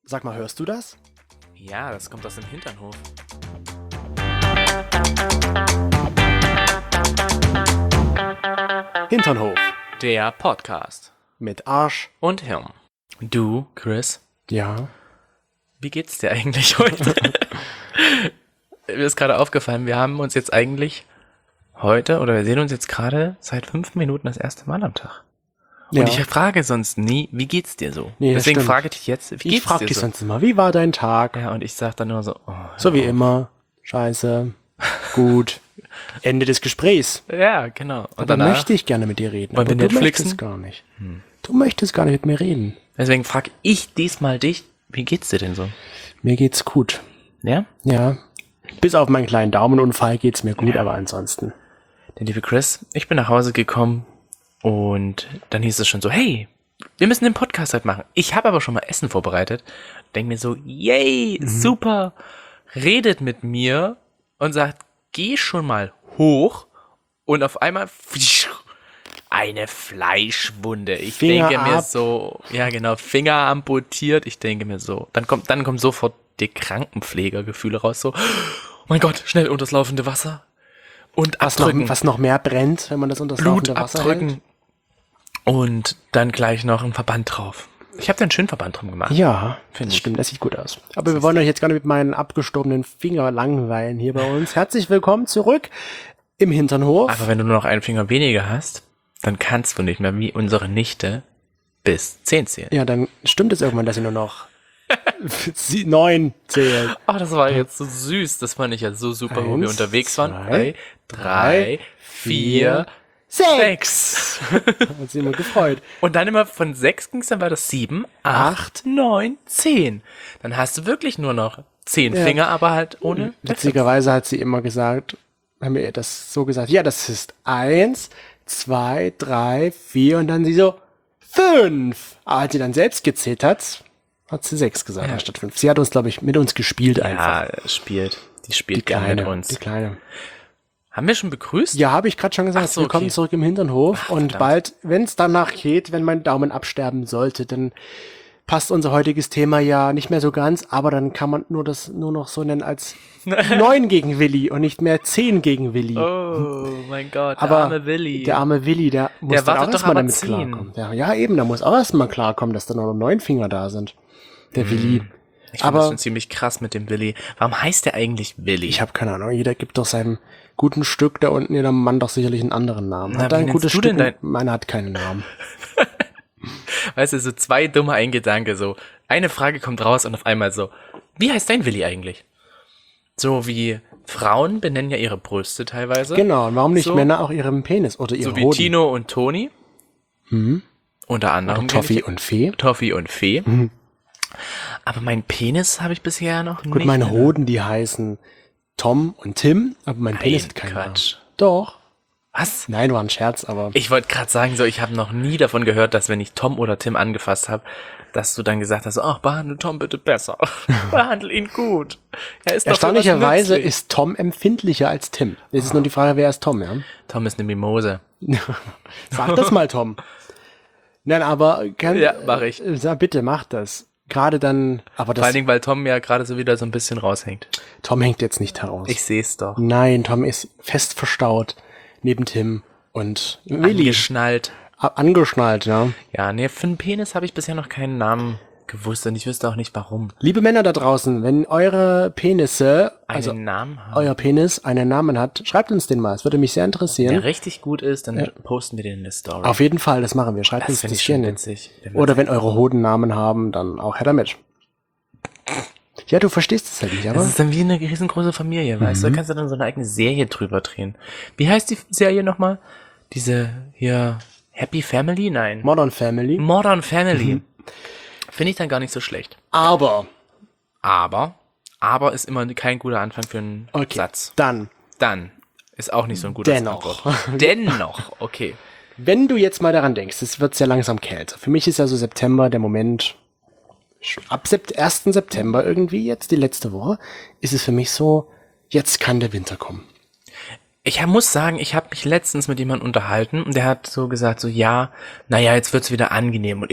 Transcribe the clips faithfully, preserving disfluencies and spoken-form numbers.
Sag mal, hörst du das? Ja, das kommt aus dem Hinternhof. Hinternhof. Der Podcast. Mit Arsch. Und Hirn. Du, Chris, Ja. wie geht's dir eigentlich heute? Mir ist gerade aufgefallen, wir haben uns jetzt eigentlich heute, oder wir sehen uns jetzt gerade seit fünf Minuten das erste Mal am Tag. Und ja. ich frage sonst nie, wie geht's dir so? Nee, das Deswegen stimmt. frage ich dich jetzt, wie Ich geht's frag dir dich so? sonst immer, wie war dein Tag? Ja, und ich sag dann nur so, oh, So wie immer. Scheiße. Gut. Ende des Gesprächs. ja, genau. Und Aber danach, möchte ich gerne mit dir reden. Wollen aber wir du Netflixen? möchtest gar nicht. Hm. Du möchtest gar nicht mit mir reden. deswegen frage ich diesmal dich, wie geht's dir denn so? Mir geht's gut. Ja? Ja. Bis auf meinen kleinen Daumenunfall geht's mir gut, ja. Aber ansonsten. Der liebe Chris, ich bin nach Hause gekommen und dann hieß es schon so, hey, wir müssen den Podcast halt machen. Ich habe aber schon mal Essen vorbereitet. Denk mir so, yay, mhm. super, redet mit mir und sagt, geh schon mal hoch und auf einmal eine Fleischwunde. Ich Finger denke mir ab. so, ja genau, Finger amputiert. Ich denke mir so, dann kommt, dann kommt sofort die Krankenpflegergefühle raus, so, oh mein Gott, schnell unter das laufende Wasser und was abdrücken. Noch, was noch mehr brennt, wenn man das unter das Blut laufende Wasser abdrücken hält. Und dann gleich noch einen Verband drauf. Ich habe da einen schönen Verband drum gemacht. Ja, Find das ich. stimmt, das sieht gut aus. Aber wir wollen euch jetzt gar nicht mit meinen abgestorbenen Finger langweilen hier bei uns. Herzlich willkommen zurück im Hinternhof. Aber wenn du nur noch einen Finger weniger hast, dann kannst du nicht mehr wie unsere Nichte bis zehn zählen. Ja, dann stimmt es irgendwann, dass sie nur noch sie- neun zählt. Oh, das war jetzt so süß. Das fand ich ja so super, wo wir Eins, unterwegs waren. zwei, Drei, drei, vier, Sechs! sechs. Hat sie immer gefreut. Und dann immer von sechs ging es dann weiter sieben, acht, neun, zehn. Dann hast du wirklich nur noch zehn Ja. Finger, aber halt ohne. Witzigerweise hat sie immer gesagt, haben wir ihr das so gesagt, ja, das ist eins, zwei, drei, vier und dann sie so fünf. Aber als sie dann selbst gezählt hat, hat sie sechs gesagt Ja. anstatt fünf. Sie hat uns, glaube ich, mit uns gespielt einfach. Ja, spielt. Die Die spielt gerne Kleine, mit uns. die Kleine. Haben wir schon begrüßt? Ja, habe ich gerade schon gesagt. Ach so, Willkommen okay. zurück im Hinternhof. Ach, und verdammt. bald, wenn es danach geht, wenn mein Daumen absterben sollte, dann passt unser heutiges Thema ja nicht mehr so ganz, aber dann kann man nur das nur noch so nennen als neun gegen Willi und nicht mehr zehn gegen Willi. Oh mein Gott, der aber arme Willi. Der arme Willi, der muss Der dann auch wartet doch erstmal aber damit zehn. klarkommen. Ja, ja, eben, da muss auch erstmal klarkommen, dass da noch neun Finger da sind. Der Willi. ich finde aber- das schon ziemlich krass mit dem Willi. Warum heißt der eigentlich Willi? Ich habe keine Ahnung, jeder gibt doch seinem guten Stück da unten jeder Mann doch sicherlich einen anderen Namen. Na, Hat er wie ein nennst gutes du Stück? denn dein- Meiner hat keinen Namen. Weißt du, so zwei dumme Eingedanke, so eine Frage kommt raus und auf einmal so, wie heißt dein Willi eigentlich? So wie Frauen benennen ja ihre Brüste teilweise. Genau, und warum nicht So- Männer auch ihren Penis oder ihre So wie Hoden? Tino und Toni. Unter anderem. Toffi kenn und Fee. ich- Toffi und Fee. Aber mein Penis habe ich bisher noch Gut, nicht. meine Hoden, die heißen Tom und Tim, aber mein Penis Nein, hat keinen Quatsch. Namen. Doch. Was? Nein, war ein Scherz, aber Ich wollte gerade sagen, so ich habe noch nie davon gehört, dass wenn ich Tom oder Tim angefasst habe, dass du dann gesagt hast, ach, behandle Tom bitte besser. Behandle ihn gut. Er ist doch für was erstaunlicherweise nützlich. ist Tom empfindlicher als Tim. Es ist nur die Frage, wer ist Tom, ja? Tom ist eine Mimose. Sag das mal, Tom. Nein, aber kann, Ja, mach ich. äh, Sag bitte, mach das. Gerade dann, aber Vor das, allen Dingen, weil Tom ja gerade so wieder so ein bisschen raushängt. Tom hängt jetzt nicht heraus. Ich sehe es doch. Nein, Tom ist fest verstaut neben Tim und Willi. Angeschnallt. A- Angeschnallt, ja. Ja, nee, für einen Penis habe ich bisher noch keinen Namen gewusst und ich wüsste auch nicht warum. Liebe Männer da draußen, wenn eure Penisse, Einen also Namen haben. euer Penis einen Namen hat, schreibt uns den mal. Es würde mich sehr interessieren. Der richtig gut ist, dann posten wir den in der Story. Auf jeden Fall, das machen wir. Schreibt das uns finde das ich schon gerne. witzig. Wenn wir- Oder wenn eure Hoden Namen haben, dann auch her damit. Ja, du verstehst es halt nicht, aber Das ist dann wie eine riesengroße Familie, weißt du? Da kannst du dann so eine eigene Serie drüber drehen. Wie heißt die Serie nochmal? Diese hier Happy Family? Nein. Modern Family. Modern Family. Finde ich dann gar nicht so schlecht. Aber, Aber, aber ist immer kein guter Anfang für einen okay, Satz. dann, Dann ist auch nicht so ein guter Dennoch. Antwort. Dennoch, okay. wenn du jetzt mal daran denkst, es wird sehr langsam kälter. Für mich ist ja so September der Moment, ab Sept- ersten September irgendwie jetzt, die letzte Woche, ist es für mich so, jetzt kann der Winter kommen. Ich hab- muss sagen, ich habe mich letztens mit jemandem unterhalten und der hat so gesagt, so ja, naja, jetzt wird's wieder angenehm. Und ich so,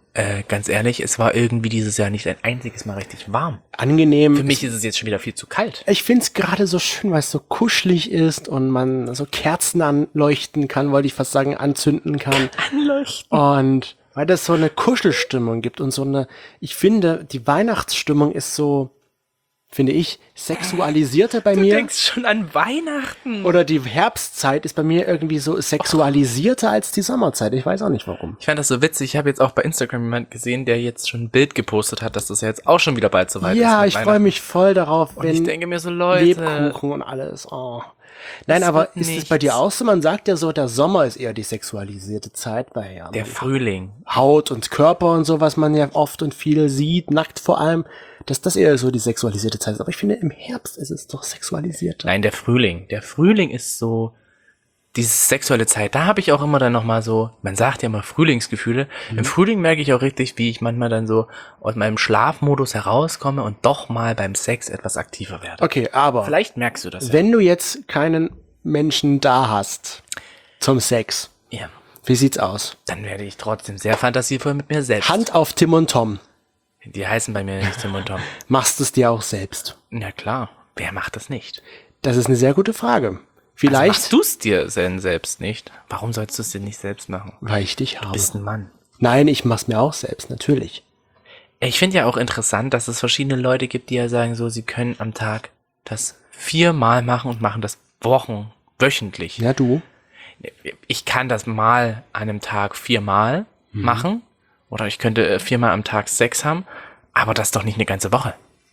Äh, ganz ehrlich, es war irgendwie dieses Jahr nicht ein einziges Mal richtig warm. Angenehm. Für mich ist es jetzt schon wieder viel zu kalt. Ich find's gerade so schön, weil es so kuschelig ist und man so Kerzen anleuchten kann, wollte ich fast sagen, anzünden kann. Anleuchten. Und weil das so eine Kuschelstimmung gibt und so eine, ich finde, die Weihnachtsstimmung ist so, finde ich, sexualisierter bei Du mir. denkst schon an Weihnachten. Oder die Herbstzeit ist bei mir irgendwie so sexualisierter als die Sommerzeit. Ich weiß auch nicht warum. Ich fand das so witzig. Ich habe jetzt auch bei Instagram jemand gesehen, der jetzt schon ein Bild gepostet hat, dass das ja jetzt auch schon wieder bald soweit ist. Ja, mit ich freue Weihnachten. mich voll darauf, Und wenn ich denke mir so, Leute, Lebkuchen und alles. Oh. Nein, Das aber wird ist es nichts. bei dir auch so? Man sagt ja so, der Sommer ist eher die sexualisierte Zeit, weil ja der man Frühling. Haut und Körper und so, was man ja oft und viel sieht, nackt vor allem, dass das eher so die sexualisierte Zeit ist. Aber ich finde, im Herbst ist es doch sexualisierter. Nein, der Frühling. Der Frühling ist so diese sexuelle Zeit. Da habe ich auch immer dann nochmal so, man sagt ja immer Frühlingsgefühle. Mhm. Im Frühling merke ich auch richtig, wie ich manchmal dann so aus meinem Schlafmodus herauskomme und doch mal beim Sex etwas aktiver werde. Okay, aber Vielleicht merkst du das ja. wenn du jetzt keinen Menschen da hast zum Sex, Ja. wie sieht's aus? Dann werde ich trotzdem sehr fantasievoll mit mir selbst. Hand auf Tim und Tom. Die heißen bei mir nicht Tim und Tom. Machst du es dir auch selbst? Na klar, wer macht das nicht? Das ist eine sehr gute Frage. Also Vielleicht, machst du es dir denn selbst nicht? Warum sollst du es dir nicht selbst machen? weil ich dich habe. Bist ein Mann. Nein, ich mach's mir auch selbst, natürlich. Ich finde ja auch interessant, dass es verschiedene Leute gibt, die ja sagen so, sie können am Tag das viermal machen und machen das Wochen, wöchentlich. Ja, du? Ich kann das mal an einem Tag viermal Mhm. machen oder ich könnte äh, viermal am Tag Sex haben, aber das ist doch nicht eine ganze Woche.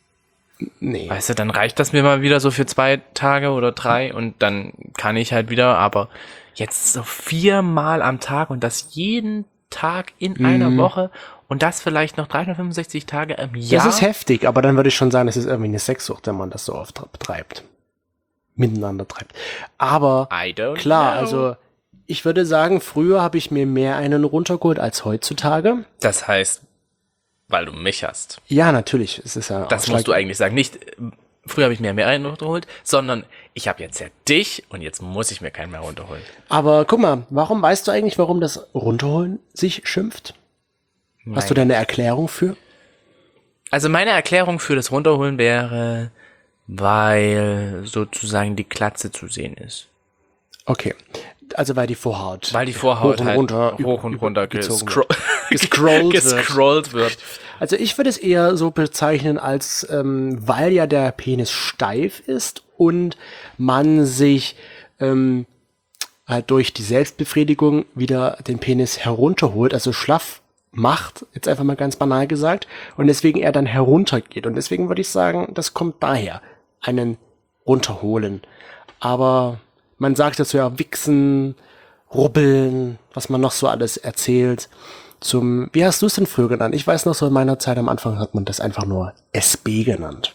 Nee. Weißt du, dann reicht das mir mal wieder so für zwei Tage oder drei und dann kann ich halt wieder, aber jetzt so viermal am Tag und das jeden Tag in Mhm. einer Woche und das vielleicht noch dreihundertfünfundsechzig Tage im Jahr. Das ist heftig, aber dann würde ich schon sagen, das ist irgendwie eine Sexsucht, wenn man das so oft betreibt. Miteinander treibt. Aber I don't klar, know. also ich würde sagen, früher habe ich mir mehr einen runtergeholt als heutzutage. Das heißt, weil du mich hast. Ja, natürlich. Es ist ja Das musst du eigentlich sagen. Nicht, äh, früher habe ich mir mehr runtergeholt, sondern ich habe jetzt ja dich und jetzt muss ich mir keinen mehr runterholen. Aber guck mal, warum weißt du eigentlich, warum das Runterholen sich schimpft? Hast du da eine Erklärung für? Also meine Erklärung für das Runterholen wäre, weil sozusagen die Klatze zu sehen ist. Okay. Also weil die Vorhaut. Weil die Vorhaut hoch und halt runter, hoch und runter gezogen gescro Gescrollt wird. gescrollt wird. Also ich würde es eher so bezeichnen, als ähm, weil ja der Penis steif ist und man sich ähm, halt durch die Selbstbefriedigung wieder den Penis herunterholt, also schlaff macht, jetzt einfach mal ganz banal gesagt, und deswegen er dann heruntergeht. Und deswegen würde ich sagen, das kommt daher, einen runterholen. Aber man sagt dazu ja wichsen, rubbeln, was man noch so alles erzählt. Zum, wie hast du es denn früher genannt? Ich weiß noch so, in meiner Zeit am Anfang hat man das einfach nur S B genannt.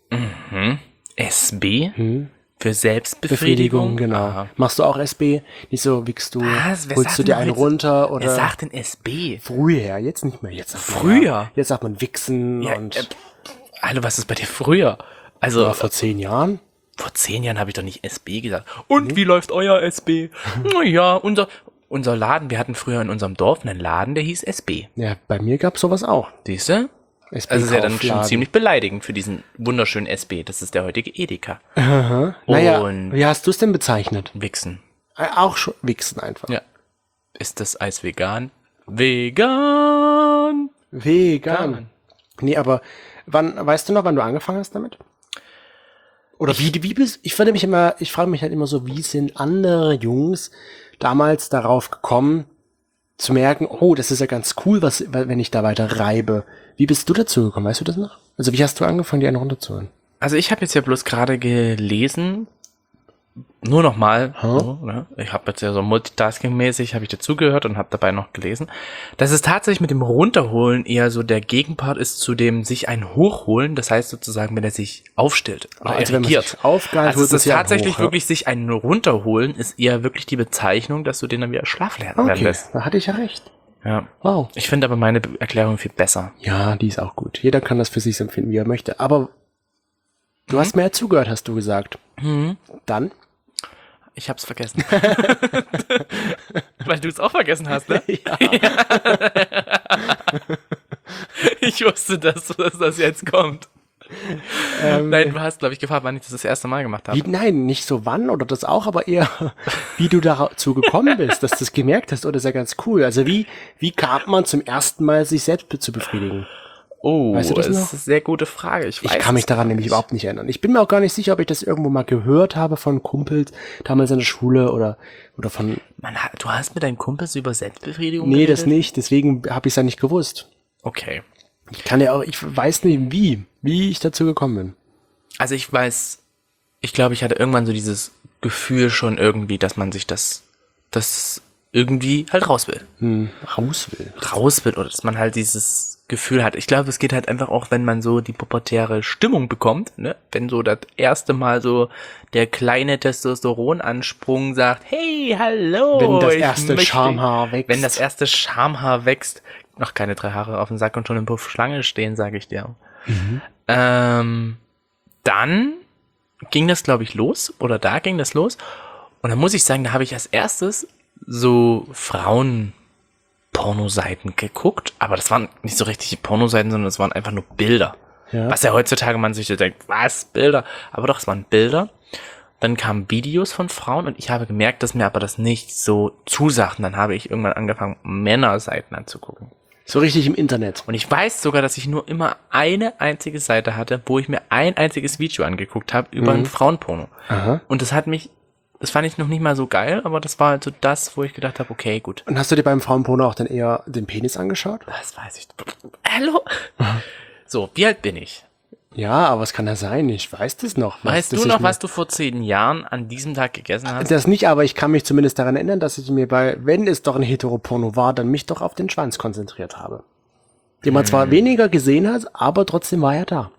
S B? Für Selbstbefriedigung? Befriedigung, genau. Aha. Machst du auch S B? Nicht so, wickst du, Was? Wer holst sagt du dir denn einen jetzt- runter Wer oder sagt denn S B? früher, jetzt nicht mehr. Jetzt sagt man, Früher? Ja, jetzt sagt man wichsen Ja, und äh, Hallo, was ist bei dir früher? Also, ja, vor zehn Jahren. vor zehn Jahren habe ich doch nicht S B gesagt. Und wie läuft euer S B? Naja, unser, unser Laden, wir hatten früher in unserem Dorf einen Laden, der hieß S B. Ja, bei mir gab's sowas auch. Siehst du? S B Also ist ja dann schon Kaufladen. ziemlich beleidigend für diesen wunderschönen S B. Das ist der heutige Edeka. Naja, Und wie hast du es denn bezeichnet? Wichsen. Äh, Auch schon wichsen einfach. Ja. Ist das Eis vegan? Vegan! Vegan. Vegan. Nee, aber wann, weißt du noch, wann du angefangen hast damit? Oder wie, wie bist, ich finde mich immer, ich frage mich halt immer so, wie sind andere Jungs damals darauf gekommen, zu merken, oh, das ist ja ganz cool, was, wenn ich da weiter reibe. Wie bist du dazu gekommen? Weißt du das noch? Also wie hast du angefangen, die einen runterzuholen? Also ich habe jetzt ja bloß gerade gelesen, nur noch mal, so, ne? Ich habe jetzt ja so Multitasking-mäßig, habe ich dazugehört und habe dabei noch gelesen, dass es tatsächlich mit dem Runterholen eher so der Gegenpart ist zu dem sich einen hochholen, das heißt sozusagen, wenn er sich aufstellt oder Also wenn man erregiert. sich aufgehört, Also holt es man ist sich einen tatsächlich hoch, ja. wirklich sich einen runterholen, ist eher wirklich die Bezeichnung, dass du den dann wieder schlaf lernen werden Okay, lässt. da hatte ich ja recht. Ja. Wow. Ich finde aber meine Be- Erklärung viel besser. Ja, die ist auch gut. Jeder kann das für sich so empfinden, wie er möchte. Aber du hast mehr zugehört, hast du gesagt. Dann? Ich hab's vergessen. Weil du es auch vergessen hast, ne? Ja. Ich wusste, dass, dass das jetzt kommt. Ähm, Nein, du hast, glaube ich, gefragt, wann ich das das erste Mal gemacht habe. Wie, nein, nicht so wann oder das auch, aber eher, wie du dazu gekommen bist, dass du das gemerkt hast, oder ist ja ganz cool. Also wie, wie kam man zum ersten Mal, sich selbst zu befriedigen? Oh, Weißt du das das noch? ist eine sehr gute Frage. Ich, weiß Ich kann mich es daran gar nämlich nicht. überhaupt nicht erinnern. Ich bin mir auch gar nicht sicher, ob ich das irgendwo mal gehört habe von Kumpels, damals in der Schule oder, oder von, Man, hat- du hast mit deinen Kumpels über Selbstbefriedigung nee, das geredet? nicht, deswegen habe ich es ja nicht gewusst. Okay. Ich kann ja auch, ich weiß nicht wie, wie ich dazu gekommen bin. Also ich weiß, ich glaube, ich hatte irgendwann so dieses Gefühl schon irgendwie, dass man sich das, das irgendwie halt raus will. Hm, raus will. Raus will oder dass man halt dieses Gefühl hat. Ich glaube, es geht halt einfach auch, wenn man so die pubertäre Stimmung bekommt, ne? Wenn so das erste Mal so der kleine Testosteronansprung sagt, hey, hallo. Wenn das ich erste möchte- Schamhaar wächst. Wenn das erste Schamhaar wächst, noch keine drei Haare auf dem Sack und schon im Puff Schlange stehen, sage ich dir. Mhm. Ähm, dann ging das, glaube ich, los, oder da ging das los. Und dann muss ich sagen, da habe ich als erstes so Frauen-Pornoseiten geguckt, aber das waren nicht so richtige Pornoseiten, sondern es waren einfach nur Bilder. Ja. Was ja heutzutage man sich so denkt, was, Bilder? Aber doch, es waren Bilder. Dann kamen Videos von Frauen und ich habe gemerkt, dass mir aber das nicht so zusagt. Und dann habe ich irgendwann angefangen, Männerseiten anzugucken. So richtig im Internet. Und ich weiß sogar, dass ich nur immer eine einzige Seite hatte, wo ich mir ein einziges Video angeguckt habe über ein Frauenporno. Aha. Und das hat mich, das fand ich noch nicht mal so geil, aber das war halt so das, wo ich gedacht habe, okay, gut. Und hast du dir beim Frauenporno auch dann eher den Penis angeschaut? Das weiß ich. Hallo? So, wie alt bin ich? Ja, aber es kann ja sein, ich weiß das noch. was- Weißt dass du ich noch, mir- was du vor zehn Jahren an diesem Tag gegessen hast? Das nicht, aber ich kann mich zumindest daran erinnern, dass ich mir bei, wenn es doch ein Heteroporno war, dann mich doch auf den Schwanz konzentriert habe. Den man zwar weniger gesehen hat, aber trotzdem war er da.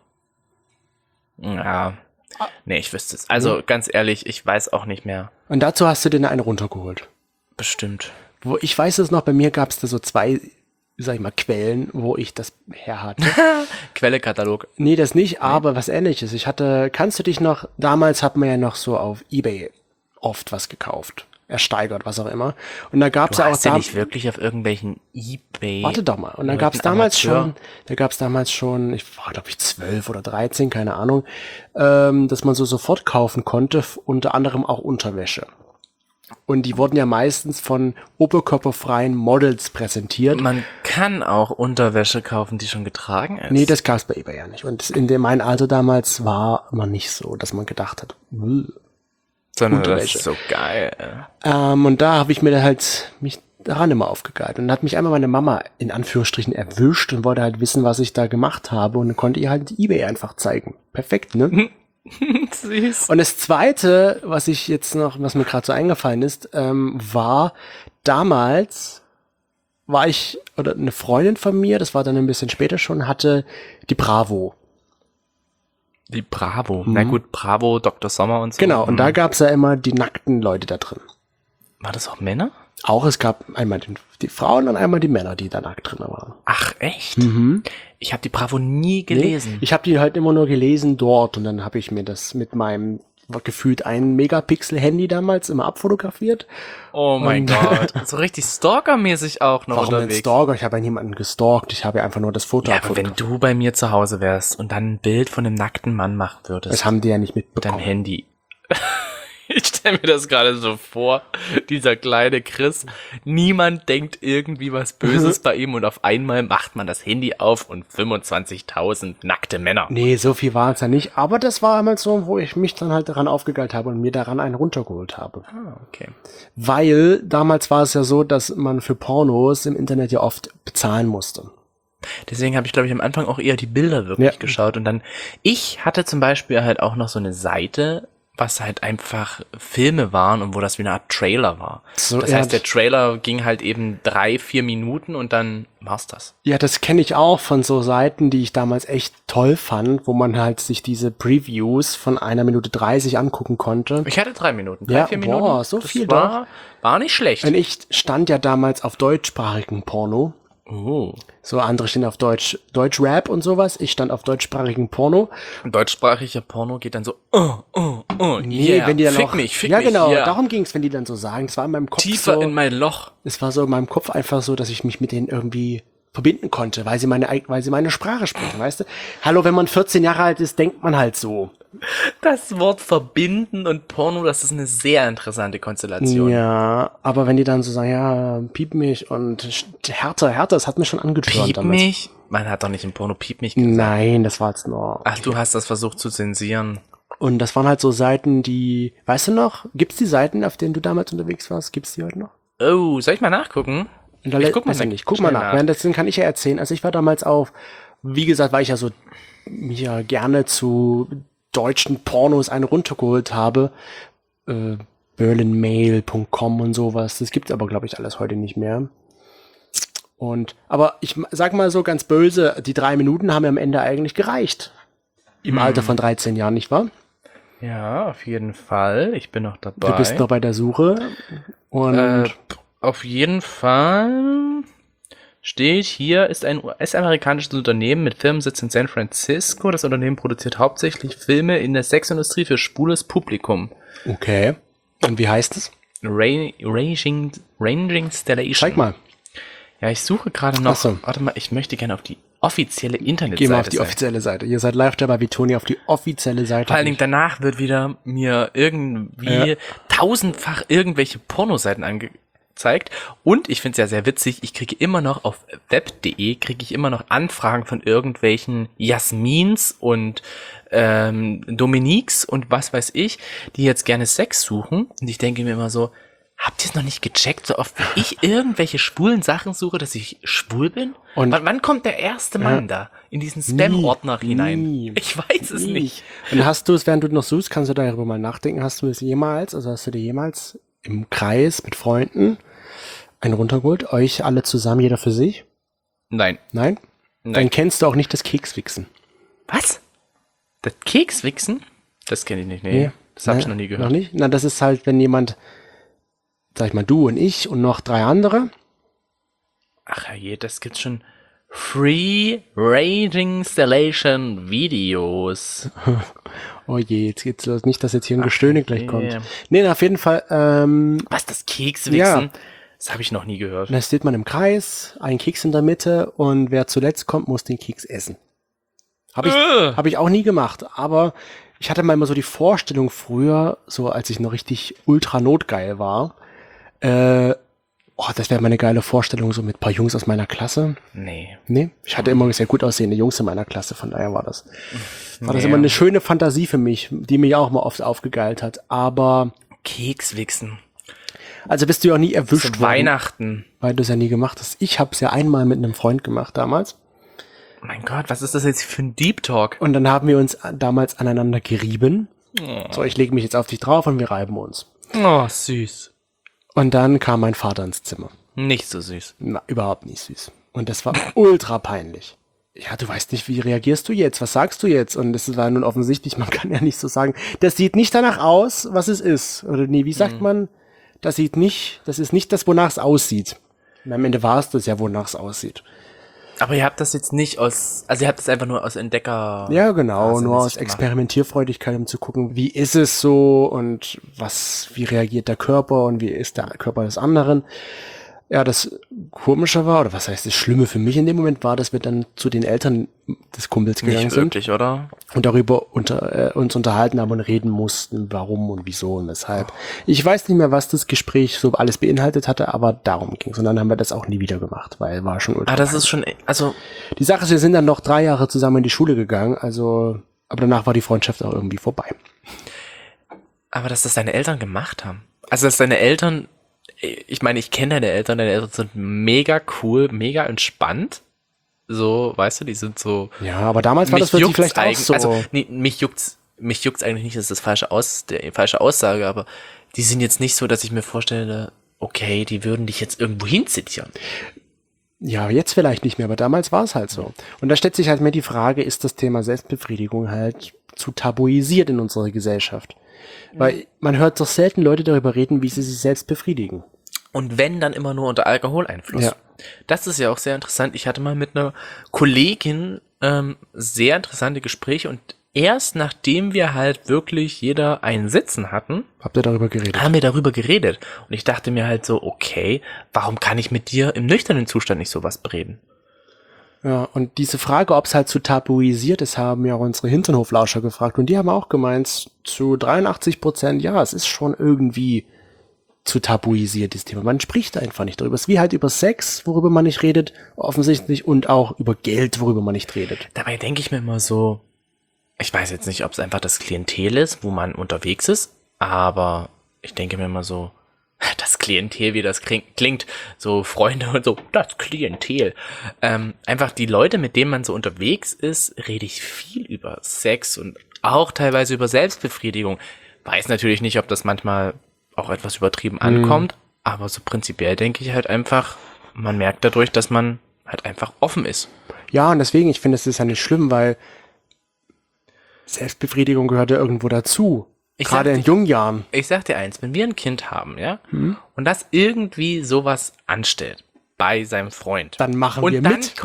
Ja. Nee, ich wüsste es. Also, ganz ehrlich, ich weiß auch nicht mehr. Und dazu hast du dir eine runtergeholt. Bestimmt. Wo ich weiß es noch, bei mir gab es da so zwei, sag ich mal, Quellen, wo ich das her hatte. Quellekatalog. Nee, das nicht, aber was Ähnliches. Ich hatte, kannst du dich noch, damals hat man ja noch so auf eBay oft was gekauft. Ersteigert, was auch immer. Und da gab's Du ja auch hast ja da, nicht wirklich auf irgendwelchen Ebay. warte doch mal. Und dann Leuten gab's damals Amateur. schon, da gab's damals schon, ich war glaube ich zwölf oder dreizehn, keine Ahnung, ähm, dass man so sofort kaufen konnte, f- unter anderem auch Unterwäsche. Und die wurden ja meistens von oberkörperfreien Models präsentiert. Man kann auch Unterwäsche kaufen, die schon getragen ist. Nee, das gab's bei eBay ja nicht. Und in dem meinem Alter damals war man nicht so, dass man gedacht hat, "Wuh." Sondern das Unterwäsche. ist so geil. Ähm, und da habe ich mir dann halt mich daran immer aufgegeilt. Und dann hat mich einmal meine Mama in Anführungsstrichen erwischt und wollte halt wissen, was ich da gemacht habe. Und dann konnte ihr halt eBay einfach zeigen. Perfekt, ne? Süß. Und das Zweite, was ich jetzt noch, was mir gerade so eingefallen ist, ähm, war damals war ich, oder eine Freundin von mir, das war dann ein bisschen später schon, hatte die Bravo. Die Bravo. Na gut, Bravo, Doktor Sommer und so. Genau, und Mhm. da gab's ja immer die nackten Leute da drin. War das auch Männer? Auch es gab einmal die, die Frauen und einmal die Männer, die da nackt drin waren. Ach, echt? Mhm. Ich habe die Bravo nie gelesen. Nee, ich habe die halt immer nur gelesen dort und dann habe ich mir das mit meinem gefühlt ein Megapixel-Handy damals immer abfotografiert. Oh mein Und- Gott. So richtig stalkermäßig auch noch Warum denn unterwegs. Stalker? Ich habe ja niemanden gestalkt, ich habe ja einfach nur das Foto Ja, aber wenn abfotografiert. du bei mir zu Hause wärst und dann ein Bild von einem nackten Mann machen würdest, Das haben die ja nicht dein mitbekommen. Handy. Ich stelle mir das gerade so vor, dieser kleine Chris. Niemand denkt irgendwie was Böses bei ihm und auf einmal macht man das Handy auf und fünfundzwanzigtausend nackte Männer. Nee, so viel war es ja nicht, aber das war einmal so, wo ich mich dann halt daran aufgegeilt habe und mir daran einen runtergeholt habe. Ah, okay. Weil damals war es ja so, dass man für Pornos im Internet ja oft bezahlen musste. Deswegen habe ich, glaube ich, am Anfang auch eher die Bilder wirklich Ja. geschaut. Und dann, ich hatte zum Beispiel halt auch noch so eine Seite, was halt einfach Filme waren und wo das wie eine Art Trailer war. So, das ja. heißt, der Trailer ging halt eben drei, vier Minuten und dann war's das. Ja, das kenne ich auch von so Seiten, die ich damals echt toll fand, wo man halt sich diese Previews von einer Minute dreißig angucken konnte. Ich hatte drei Minuten, drei, Ja, vier boah, Minuten. so das viel war, war nicht schlecht. Und ich stand ja damals auf deutschsprachigen Porno. Oh. So andere stehen auf Deutsch, Deutsch-Rap und sowas. Ich stand auf deutschsprachigen Porno. Deutschsprachiger Porno geht dann so, oh, oh, oh, Nee, yeah, wenn die dann fick auch, mich, fick ja mich, genau, yeah. darum ging's, wenn die dann so sagen. Es war in meinem Kopf Tiefer so, in mein Loch. es war so in meinem Kopf einfach so, dass ich mich mit denen irgendwie verbinden konnte, weil sie meine, eig- weil sie meine Sprache sprechen, weißt du? Hallo, wenn man vierzehn Jahre alt ist, denkt man halt so. Das Wort verbinden und Porno, das ist eine sehr interessante Konstellation. Ja, aber wenn die dann so sagen, ja, piep mich und sch- härter, härter, das hat mich schon angetörnt Piep damals. mich? Man hat doch nicht im Porno Piep mich gesagt. Nein, das war jetzt nur. Ach, du hast das versucht zu zensieren. Und das waren halt so Seiten, die, weißt du noch, gibt's die Seiten, auf denen du damals unterwegs warst, gibt's die heute noch? Oh, soll ich mal nachgucken? In der Ich Le- guck mal weiß ich nach- nicht. Guck mal schnell nach. nach. Währenddessen kann ich ja erzählen. Also ich war damals auf, wie gesagt, weil ich ja so mir gerne zu deutschen Pornos einen runtergeholt habe, äh, berlin mail punkt com und sowas. Das gibt's aber, glaube ich, alles heute nicht mehr. Und, aber ich m- sag mal so ganz böse, die drei Minuten haben mir am Ende eigentlich gereicht. Im Alter von dreizehn Jahren, nicht wahr? Ja, auf jeden Fall. Ich bin noch dabei. Du bist noch bei der Suche. Und Äh, auf jeden Fall steht hier, ist ein U S-amerikanisches Unternehmen mit Firmensitz in San Francisco. Das Unternehmen produziert hauptsächlich Filme in der Sexindustrie für schwules Publikum. okay. Und wie heißt es? Ra- Ranging, Ranging Stellation. Zeig mal. Ja, ich suche gerade noch. Ach so. Warte mal, ich möchte gerne auf die offizielle Internetseite. Geh mal auf die sein. offizielle Seite. Ihr seid live dabei, wie Toni auf die offizielle Seite. Vor allen Dingen geht. danach wird wieder mir irgendwie Ja. tausendfach irgendwelche Pornoseiten angezeigt. Und ich finde es ja sehr witzig, ich kriege immer noch auf web punkt de kriege ich immer noch Anfragen von irgendwelchen Jasmins und ähm, Dominiques und was weiß ich, die jetzt gerne Sex suchen. Und ich denke mir immer so, habt ihr es noch nicht gecheckt, so oft wie ich irgendwelche schwulen Sachen suche, dass ich schwul bin? Und- wann, wann kommt der erste Mann da in diesen Spam-Ordner Nie, hinein? nie. Ich weiß es Nie. nicht. Und hast du es, während du noch suchst, kannst du darüber mal nachdenken, hast du es jemals, also hast du dir jemals im Kreis mit Freunden einen runtergeholt, euch alle zusammen, jeder für sich? Nein. Nein? Nein. Dann kennst du auch nicht das Kekswichsen. Was? Das Kekswichsen? Das kenne ich nicht, nee. Nee. Das habe ich Ne? noch nie gehört. Noch nicht? Na, das ist halt, wenn jemand, sag ich mal, du und ich und noch drei andere, Ach je, das gibt's schon. Free Raging Installation Videos. oh je, jetzt geht's los, nicht, dass jetzt hier ein Gestöhne gleich je. kommt. Nee, na, auf jeden Fall, ähm, Was, das Kekswichsen? Ja. Das habe ich noch nie gehört. da steht man im Kreis, ein Keks in der Mitte und wer zuletzt kommt, muss den Keks essen. Habe ich, Äh. hab ich auch nie gemacht, aber ich hatte mal immer so die Vorstellung früher, so als ich noch richtig ultra notgeil war, äh, oh, das wäre meine geile Vorstellung, so mit ein paar Jungs aus meiner Klasse. Nee. Nee, ich hatte immer sehr gut aussehende Jungs in meiner Klasse, von daher war das, war das Nee. immer eine schöne Fantasie für mich, die mich auch mal oft aufgegeilt hat. Aber, Kekswichsen. also bist du ja auch nie erwischt Zu worden, Weihnachten. weil du es ja nie gemacht hast. Ich habe es ja einmal mit einem Freund gemacht damals. Mein Gott, was ist das jetzt für ein Deep Talk? Und dann haben wir uns damals aneinander gerieben. Oh, So, ich lege mich jetzt auf dich drauf und wir reiben uns. oh süß. Und dann kam mein Vater ins Zimmer. Nicht so süß. Na, überhaupt nicht süß. Und das war ultra peinlich. Ja, du weißt nicht, wie reagierst du jetzt? Was sagst du jetzt? Und es war nun offensichtlich, man kann ja nicht so sagen, das sieht nicht danach aus, was es ist. Oder nee, wie sagt man? Das sieht nicht, das ist nicht das, wonach es aussieht. Und am Ende war es das ja, wonach es aussieht. Aber ihr habt das jetzt nicht aus, also ihr habt das einfach nur aus Entdecker. Ja, genau, Phase nur aus mäßig gemacht. Experimentierfreudigkeit, um zu gucken, wie ist es so und was, wie reagiert der Körper und wie ist der Körper des anderen. Ja, das Komische war, oder was heißt das Schlimme für mich in dem Moment war, dass wir dann zu den Eltern des Kumpels gegangen Nicht sind wirklich, oder? und darüber unter, äh, uns unterhalten haben und reden mussten, warum und wieso und weshalb. Ich weiß nicht mehr, was das Gespräch so alles beinhaltet hatte, aber darum ging es. Und dann haben wir das auch nie wieder gemacht, weil war schon ultra Ah, das ist schon, also, die Sache ist, wir sind dann noch drei Jahre zusammen in die Schule gegangen, also, aber danach war die Freundschaft auch irgendwie vorbei. aber dass das deine Eltern gemacht haben. Also, dass deine Eltern, ich meine, ich kenne deine Eltern, deine Eltern sind mega cool, mega entspannt. So, weißt du, die sind so. Ja, aber damals war Mich das für sie juckt's vielleicht auch eigentlich- so. Also, nee, mich juckt's, mich juckt's eigentlich nicht, das ist das falsche Aus, der falsche Aussage, aber die sind jetzt nicht so, dass ich mir vorstelle, okay, die würden dich jetzt irgendwo hinzitieren. Ja, jetzt vielleicht nicht mehr, aber damals war es halt so. Und da stellt sich halt mir die Frage, ist das Thema Selbstbefriedigung halt zu tabuisiert in unserer Gesellschaft? Weil man hört doch selten Leute darüber reden, wie sie sich selbst befriedigen. Und wenn, dann immer nur unter Alkoholeinfluss. Ja. Das ist ja auch sehr interessant. Ich hatte mal mit einer Kollegin ähm, sehr interessante Gespräche und erst nachdem wir halt wirklich jeder einen Sitzen hatten, Habt ihr darüber geredet? haben wir darüber geredet. Und ich dachte mir halt so, okay, warum kann ich mit dir im nüchternen Zustand nicht sowas bereden? Ja, und diese Frage, ob es halt zu tabuisiert ist, haben ja auch unsere Hinternhoflauscher gefragt. Und die haben auch gemeint, zu dreiundachtzig Prozent, ja, es ist schon irgendwie zu tabuisiert, das Thema. Man spricht einfach nicht darüber. Es ist wie halt über Sex, worüber man nicht redet, offensichtlich, und auch über Geld, worüber man nicht redet. Dabei denke ich mir immer so, ich weiß jetzt nicht, ob es einfach das Klientel ist, wo man unterwegs ist, aber ich denke mir immer so, das Klientel, wie das klingt, klingt, so Freunde und so, das Klientel. Ähm, einfach die Leute, mit denen man so unterwegs ist, rede ich viel über Sex und auch teilweise über Selbstbefriedigung. Weiß natürlich nicht, ob das manchmal auch etwas übertrieben ankommt, mhm. aber so prinzipiell denke ich halt einfach, man merkt dadurch, dass man halt einfach offen ist. Ja, und deswegen, ich finde, es ist ja nicht schlimm, weil Selbstbefriedigung gehört ja irgendwo dazu. Ich Gerade in jungen Jahren. Ich sag dir eins, wenn wir ein Kind haben, ja, hm? und das irgendwie sowas anstellt bei seinem Freund. Dann machen und wir dann mit.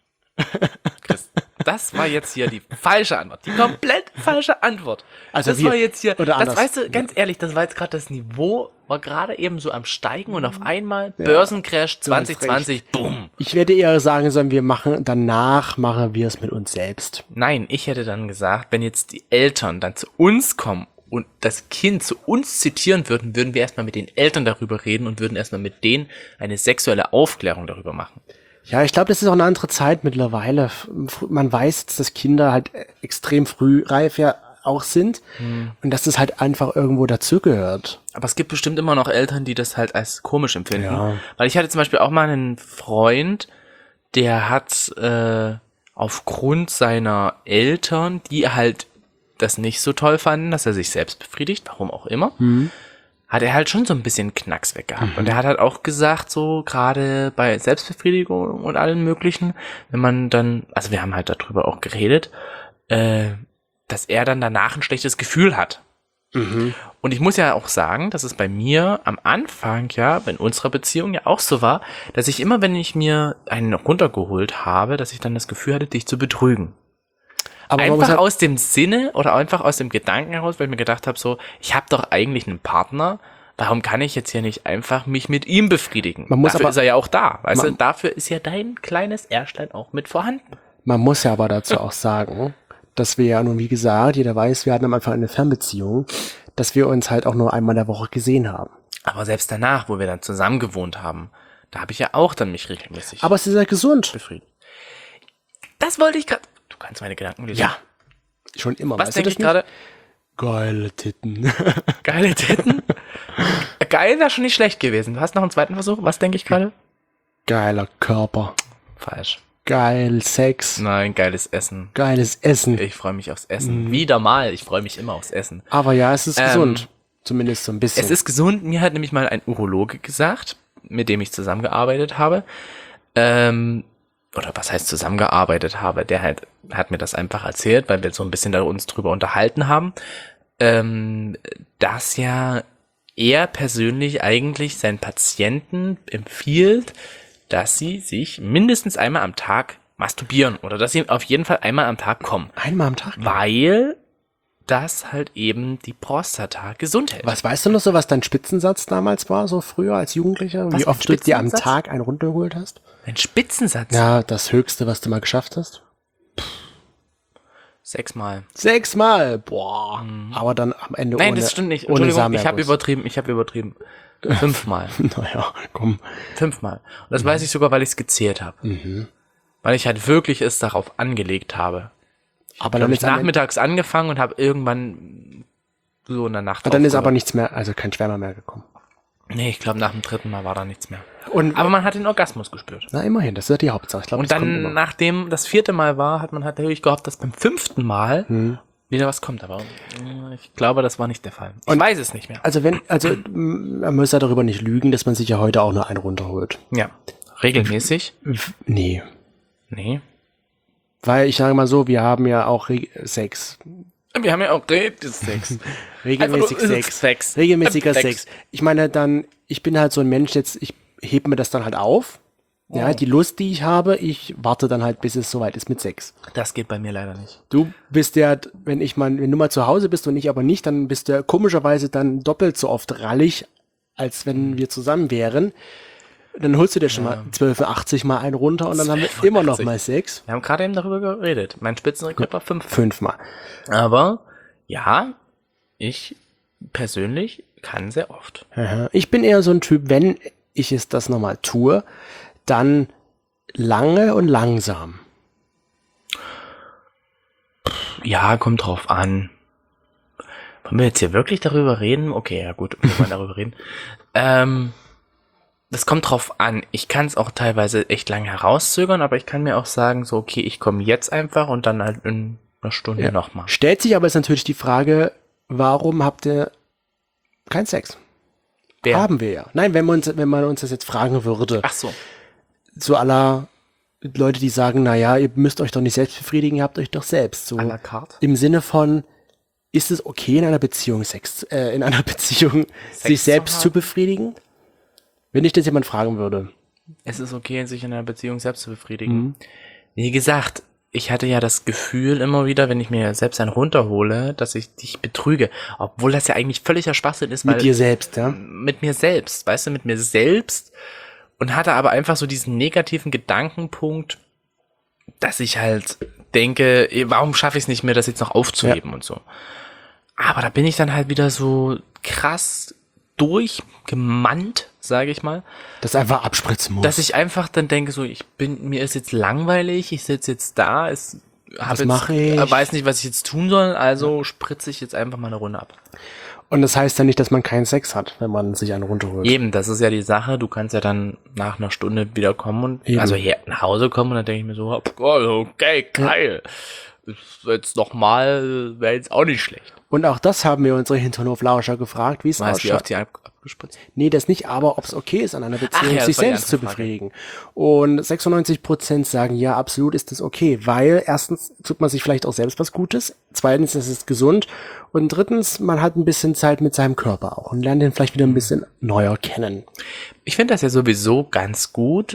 Chris, das war jetzt hier die falsche Antwort. Die komplett falsche Antwort. Also das wir, war jetzt hier, oder das weißt du, ganz ehrlich, das war jetzt gerade das Niveau, war gerade eben so am Steigen und auf einmal ja. Börsencrash zwanzig zwanzig, boom. Ich werde eher sagen sollen, wir machen, danach machen wir es mit uns selbst. Nein, ich hätte dann gesagt, wenn jetzt die Eltern dann zu uns kommen und das Kind zu uns zitieren würden, würden wir erstmal mit den Eltern darüber reden und würden erstmal mit denen eine sexuelle Aufklärung darüber machen. Ja, ich glaube, das ist auch eine andere Zeit mittlerweile. Man weiß, dass Kinder halt extrem frühreif ja auch sind hm. und dass das halt einfach irgendwo dazugehört. Aber es gibt bestimmt immer noch Eltern, die das halt als komisch empfinden. Ja. Weil ich hatte zum Beispiel auch mal einen Freund, der hat äh, aufgrund seiner Eltern, die halt das nicht so toll fanden, dass er sich selbst befriedigt, warum auch immer, mhm. hat er halt schon so ein bisschen Knacks weg gehabt. Mhm. Und er hat halt auch gesagt, so gerade bei Selbstbefriedigung und allen möglichen, wenn man dann, also wir haben halt darüber auch geredet, äh, dass er dann danach ein schlechtes Gefühl hat. Mhm. Und ich muss ja auch sagen, dass es bei mir am Anfang ja, in unserer Beziehung ja auch so war, dass ich immer, wenn ich mir einen runtergeholt habe, dass ich dann das Gefühl hatte, dich zu betrügen. Aber einfach halt aus dem Sinne oder einfach aus dem Gedanken heraus, weil ich mir gedacht habe, so, ich habe doch eigentlich einen Partner, warum kann ich jetzt hier nicht einfach mich mit ihm befriedigen? Man muss dafür aber, ist er ja auch da, weißt man, du, dafür ist ja dein kleines Erstein auch mit vorhanden. Man muss ja aber dazu auch sagen, dass wir ja nun, wie gesagt, jeder weiß, wir hatten am Anfang eine Fernbeziehung, dass wir uns halt auch nur einmal in der Woche gesehen haben. Aber selbst danach, wo wir dann zusammen gewohnt haben, da habe ich ja auch dann mich regelmäßig aber es ist ja gesund befriedigt. Das wollte ich gerade. Du kannst meine Gedanken lesen. Ja, schon immer. Was denke ich gerade? Geile Titten. Geile Titten? Geil wäre schon nicht schlecht gewesen. Du hast noch einen zweiten Versuch. Was denke ich gerade? Geiler Körper. Falsch. Geil Sex. Nein, geiles Essen. Geiles Essen. Ich freue mich aufs Essen. Mhm. Wieder mal. Ich freue mich immer aufs Essen. Aber ja, es ist ähm, gesund. Zumindest so ein bisschen. Es ist gesund. Mir hat nämlich mal ein Urologe gesagt, mit dem ich zusammengearbeitet habe, ähm, oder was heißt zusammengearbeitet habe, der halt hat mir das einfach erzählt, weil wir so ein bisschen da uns drüber unterhalten haben, ähm, dass ja er persönlich eigentlich seinen Patienten empfiehlt, dass sie sich mindestens einmal am Tag masturbieren oder dass sie auf jeden Fall einmal am Tag kommen. Einmal am Tag? Weil das halt eben die Prostata gesund hält. Was weißt du noch so, was dein Spitzensatz damals war, so früher als Jugendlicher? Was, wie oft du dir am Tag einen runtergeholt hast? Ein Spitzensatz? Ja, das Höchste, was du mal geschafft hast? Sechsmal. Sechsmal? Boah. Mhm. Aber dann am Ende Nein, ohne Nein, das stimmt nicht. Ohne Entschuldigung, ich habe übertrieben, ich habe übertrieben. Fünfmal. Naja, komm. Fünfmal. Und das mhm. weiß ich sogar, weil ich es gezählt habe. Mhm. Weil ich halt wirklich es darauf angelegt habe. Ich aber dann ist nachmittags angefangen und habe irgendwann so in der Nacht und dann ist aber nichts mehr, also kein Schwärmer mehr gekommen. Nee, ich glaube, nach dem dritten Mal war da nichts mehr. Und, aber man hat den Orgasmus gespürt. Na, immerhin, das ist ja die Hauptsache. Ich glaub, und dann, nachdem das vierte Mal war, hat man halt natürlich gehofft, dass beim fünften Mal hm. wieder was kommt. Aber ich glaube, das war nicht der Fall. Ich und, weiß es nicht mehr. Also wenn, also man muss ja darüber nicht lügen, dass man sich ja heute auch nur einen runterholt. Ja. Regelmäßig? Nee. Nee. Weil ich sage mal so, wir haben ja auch Re- Sex. Wir haben ja auch Sex. Regelmäßig Sex. Sex. Regelmäßiger Sex. Sex. Ich meine dann, ich bin halt so ein Mensch, jetzt, ich heb mir das dann halt auf. Oh. Ja, die Lust, die ich habe, ich warte dann halt, bis es soweit ist mit Sex. Das geht bei mir leider nicht. Du bist ja, wenn ich mal, wenn du mal zu Hause bist und ich aber nicht, dann bist du ja komischerweise dann doppelt so oft rallig, als wenn wir zusammen wären. Dann holst du dir schon mal zwölf achtzig mal einen runter und dann haben wir immer noch mal sechs. Wir haben gerade eben darüber geredet. Mein Spitzenrekord war fünf. Fünfmal. Aber ja, ich persönlich kann sehr oft. Aha. Ich bin eher so ein Typ, wenn ich es das nochmal tue, dann lange und langsam. Ja, kommt drauf an. Wollen wir jetzt hier wirklich darüber reden? Okay, ja gut, wir wollen darüber reden. Ähm, das kommt drauf an. Ich kann es auch teilweise echt lange herauszögern, aber ich kann mir auch sagen, so okay, ich komme jetzt einfach und dann halt in einer Stunde Ja. nochmal. Stellt sich aber jetzt natürlich die Frage, warum habt ihr keinen Sex? Wer? Haben wir ja. Nein, wenn man uns, wenn man uns das jetzt fragen würde, Ach so. so aller Leute, die sagen, naja, ihr müsst euch doch nicht selbst befriedigen, ihr habt euch doch selbst. So À la carte? im Sinne von, ist es okay in einer Beziehung Sex, äh, in einer Beziehung sich zu selbst haben? zu befriedigen? Wenn ich das jemand fragen würde. Es ist okay, sich in einer Beziehung selbst zu befriedigen. Wie gesagt, ich hatte ja das Gefühl immer wieder, wenn ich mir selbst einen runterhole, dass ich dich betrüge. Obwohl das ja eigentlich völliger Schwachsinn ist, weil Mit dir selbst, ja? mit mir selbst, weißt du, mit mir selbst und hatte aber einfach so diesen negativen Gedankenpunkt, dass ich halt denke, eh, warum schaffe ich es nicht mehr, das jetzt noch aufzuheben und so. Aber da bin ich dann halt wieder so krass durchgemannt, sage ich mal, Das einfach abspritzen muss. dass ich einfach dann denke, so, ich bin, mir ist jetzt langweilig, ich sitze jetzt da, es hab Was jetzt, mache ich? äh, weiß nicht, was ich jetzt tun soll, also spritze ich jetzt einfach mal eine Runde ab. Und das heißt ja nicht, dass man keinen Sex hat, wenn man sich einen runterholt. Eben, das ist ja die Sache, du kannst ja dann nach einer Stunde wieder kommen und, Eben. also hier nach Hause kommen und dann denke ich mir so, oh, okay, geil. Ist jetzt nochmal, wäre jetzt auch nicht schlecht. Und auch das haben wir unsere Hinterhof-Lauscher gefragt, wie es Weißt du, wie oft ausschaut. die ab- abgespritzt? Nee, das nicht, aber ob es okay ist, an einer Beziehung ja, das sich war die selbst zu andere Frage. befriedigen. Und sechsundneunzig Prozent sagen, ja, absolut ist das okay, weil erstens tut man sich vielleicht auch selbst was Gutes, zweitens ist es gesund und drittens, man hat ein bisschen Zeit mit seinem Körper auch und lernt den vielleicht wieder ein bisschen neuer kennen. Ich finde das ja sowieso ganz gut,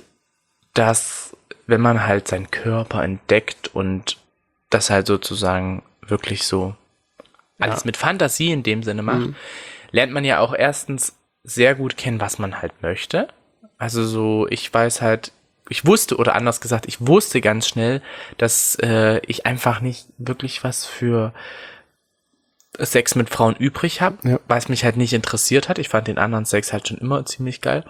dass wenn man halt seinen Körper entdeckt und das halt sozusagen wirklich so alles Ja. mit Fantasie in dem Sinne macht, lernt man ja auch erstens sehr gut kennen, was man halt möchte. Also so, ich weiß halt, ich wusste, oder anders gesagt, ich wusste ganz schnell, dass äh, ich einfach nicht wirklich was für Sex mit Frauen übrig habe, Ja. weil es mich halt nicht interessiert hat. Ich fand den anderen Sex halt schon immer ziemlich geil.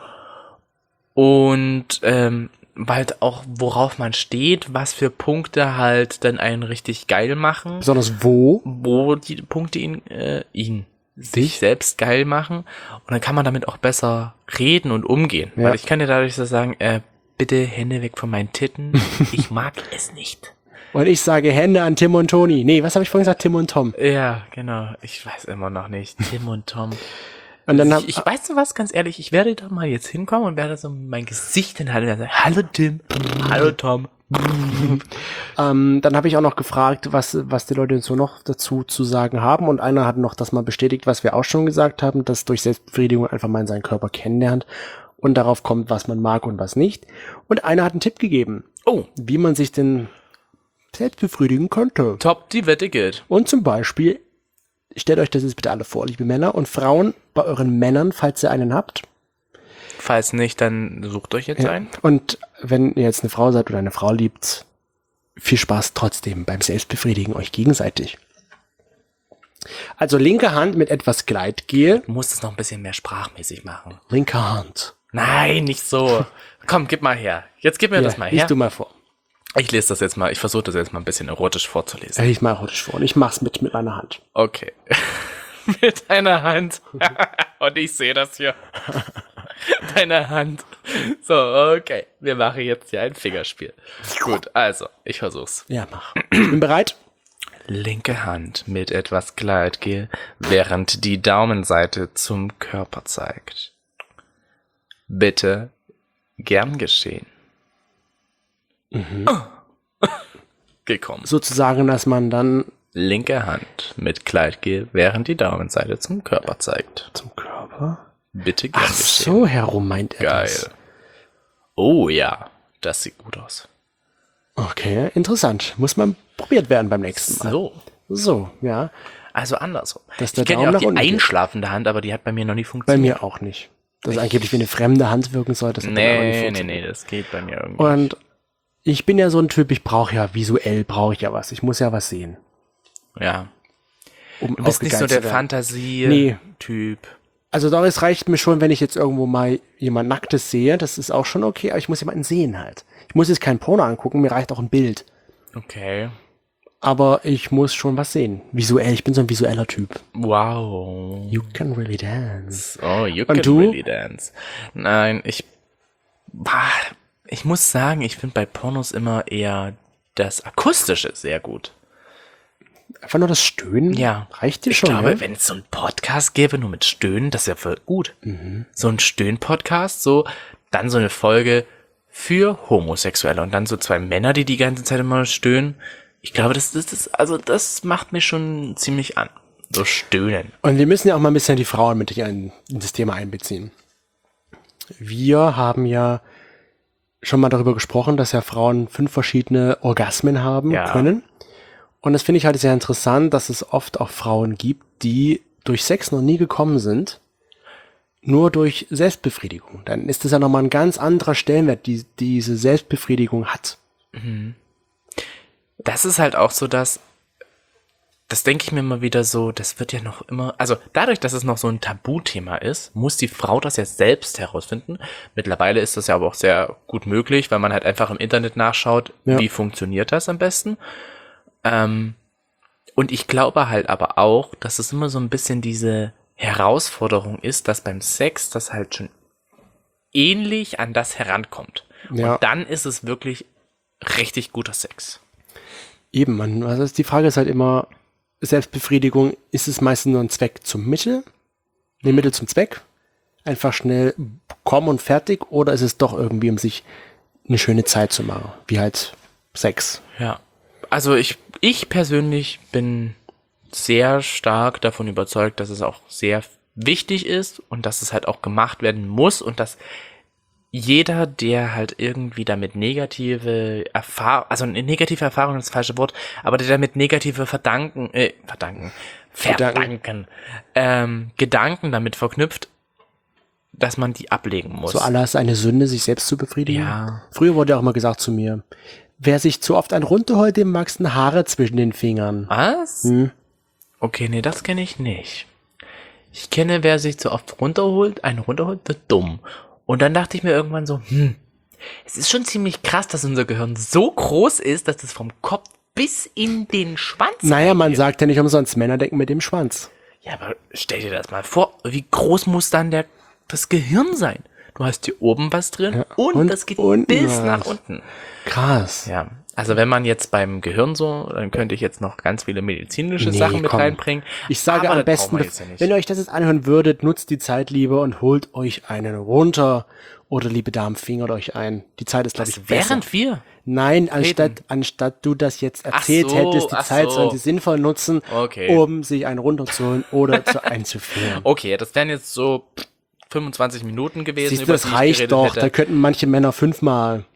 Und ähm, halt auch, worauf man steht, was für Punkte halt dann einen richtig geil machen, Besonders wo? wo die Punkte ihn, äh, ihn sich selbst geil machen. Und dann kann man damit auch besser reden und umgehen. Ja. Weil ich kann dir dadurch so sagen, äh, bitte Hände weg von meinen Titten. Ich mag es nicht. Und ich sage Hände an Tim und Toni. Nee, was habe ich vorhin gesagt? Tim und Tom. Ja, genau. Ich weiß immer noch nicht. Tim und Tom. Und dann hab, ich, ich weiß du was, ganz ehrlich, ich werde da mal jetzt hinkommen und werde so mein Gesicht hinhalten und sagen, hallo Tim, hallo Tom. Ähm, dann habe ich auch noch gefragt, was, was die Leute so noch dazu zu sagen haben. Und einer hat noch das mal bestätigt, was wir auch schon gesagt haben, dass durch Selbstbefriedigung einfach mal seinen Körper kennenlernt und darauf kommt, was man mag und was nicht. Und einer hat einen Tipp gegeben, Oh, wie man sich denn selbst befriedigen könnte. top, die Wette gilt. Und zum Beispiel, stellt euch das jetzt bitte alle vor, liebe Männer und Frauen, bei euren Männern, falls ihr einen habt. Falls nicht, dann sucht euch jetzt einen. Und wenn ihr jetzt eine Frau seid oder eine Frau liebt, viel Spaß trotzdem beim Selbstbefriedigen euch gegenseitig. Also linke Hand mit etwas Gleitgel. Du musst es noch ein bisschen mehr sprachmäßig machen. Linke Hand. Nein, nicht so. Komm, gib mal her. Jetzt gib mir das mal her. liest du mal vor. Ich lese das jetzt mal, ich versuche das jetzt mal ein bisschen erotisch vorzulesen. Äh, Ich mache erotisch vor und ich mach's mit, mit meiner Hand. Okay. Mit deiner Hand. Und ich sehe das hier. Deine Hand. So, okay. Wir machen jetzt hier ein Fingerspiel. Gut, also, ich versuch's. Ja, mach. Ich bin bereit. Linke Hand mit etwas Gleitgel, während die Daumenseite zum Körper zeigt. Bitte gern geschehen. Gekommen. Sozusagen, dass man dann Linke Hand mit Gleitgel, während die Daumenseite zum Körper zeigt. zum Körper. Bitte gern Ach geschehen. so, herum meint er Geil. das. Oh ja, das sieht gut aus. Okay, interessant. Muss man probiert werden beim nächsten Mal. So. So, ja. Also andersrum. Dass der Ich kenne ja Daumen auch nach die unten geht. einschlafende Hand, aber die hat bei mir noch nie Bei funktioniert. mir auch nicht. das angeblich wie eine fremde Hand wirken soll. Das hat dann aber nicht Nee, nee, funktioniert. nee, das geht bei mir irgendwie. Und ich bin ja so ein Typ, ich brauche ja visuell, brauche ich ja was. Ich muss ja was sehen. Ja. Um Du bist nicht so der Nee. Fantasie-Typ. Also doch, es reicht mir schon, wenn ich jetzt irgendwo mal jemand Nacktes sehe. Das ist auch schon okay, aber ich muss jemanden sehen halt. Ich muss jetzt kein Porno angucken, mir reicht auch ein Bild. Okay. Aber ich muss schon was sehen. Visuell, ich bin so ein visueller Typ. Wow. You can really dance. Oh, you Und can du? really dance. Nein, ich, bah, ich muss sagen, ich finde bei Pornos immer eher das Akustische sehr gut. Einfach nur das Stöhnen? Ja. Reicht dir Ich schon, glaube, ja? wenn es so einen Podcast gäbe, nur mit Stöhnen, das wäre voll gut. So ein Stöhn-Podcast, so, dann so eine Folge für Homosexuelle und dann so zwei Männer, die die ganze Zeit immer stöhnen. Ich glaube, das, das, das, also das macht mich schon ziemlich an. So Stöhnen. Und wir müssen ja auch mal ein bisschen die Frauen mit hier in, in das Thema einbeziehen. Wir haben ja schon mal darüber gesprochen, dass ja Frauen fünf verschiedene Orgasmen haben Ja. können. Und das finde ich halt sehr interessant, dass es oft auch Frauen gibt, die durch Sex noch nie gekommen sind, nur durch Selbstbefriedigung. Dann ist das ja nochmal ein ganz anderer Stellenwert, die diese Selbstbefriedigung hat. Das ist halt auch so, dass, das denke ich mir immer wieder so, das wird ja noch immer, also dadurch, dass es noch so ein Tabuthema ist, muss die Frau das ja selbst herausfinden. Mittlerweile ist das ja aber auch sehr gut möglich, weil man halt einfach im Internet nachschaut, Ja. wie funktioniert das am besten. Ähm, und ich glaube halt aber auch, dass es immer so ein bisschen diese Herausforderung ist, dass beim Sex das halt schon ähnlich an das herankommt. Ja. Und dann ist es wirklich richtig guter Sex. Eben, man, also die Frage ist halt immer, Selbstbefriedigung, ist es meistens nur ein Zweck zum Mittel? Ein Mittel zum Zweck? Einfach schnell kommen und fertig? Oder ist es doch irgendwie, um sich eine schöne Zeit zu machen? Wie halt Sex. Ja. Also ich, ich persönlich bin sehr stark davon überzeugt, dass es auch sehr wichtig ist und dass es halt auch gemacht werden muss und dass jeder, der halt irgendwie damit negative Erfahrung, also eine negative Erfahrung ist das falsche Wort, aber der damit negative Verdanken, äh, Verdanken, Verdanken. Verdanken, ähm, Gedanken damit verknüpft, dass man die ablegen muss. So Allah ist eine Sünde, sich selbst zu befriedigen. Ja. Früher wurde ja auch mal gesagt zu mir, wer sich zu oft ein runterholt, dem wachsen Haare zwischen den Fingern. Was? Hm. Okay, nee, das kenne ich nicht. Ich kenne, wer sich zu oft runterholt, einen runterholt, wird dumm. Und dann dachte ich mir irgendwann so, hm, es ist schon ziemlich krass, dass unser Gehirn so groß ist, dass es vom Kopf bis in den Schwanz Naja, man reingeht. sagt ja nicht umsonst, Männer denken mit dem Schwanz. Ja, aber stell dir das mal vor, wie groß muss dann der, das Gehirn sein? Du hast hier oben was drin Ja, und, und das geht unten bis was. nach unten. Krass. Ja, also wenn man jetzt beim Gehirn so, dann könnte ich jetzt noch ganz viele medizinische Nee, Sachen mit komm. reinbringen. Ich sage aber am das brauchen besten, wir jetzt ja nicht. wenn ihr euch das jetzt anhören würdet, nutzt die Zeit lieber und holt euch einen runter. Oder liebe Damen, fingert euch ein. Die Zeit ist, glaube ich, besser. Während wir? Nein, anstatt, anstatt du das jetzt erzählt so, hättest, die ach Zeit so. sollen sie sinnvoll nutzen, Okay. um sich einen runterzuholen oder zu einzuführen. Okay, das wären jetzt so fünfundzwanzig Minuten gewesen, Siehst du, über das die ich reicht geredet doch. hätte. Da könnten manche Männer fünfmal.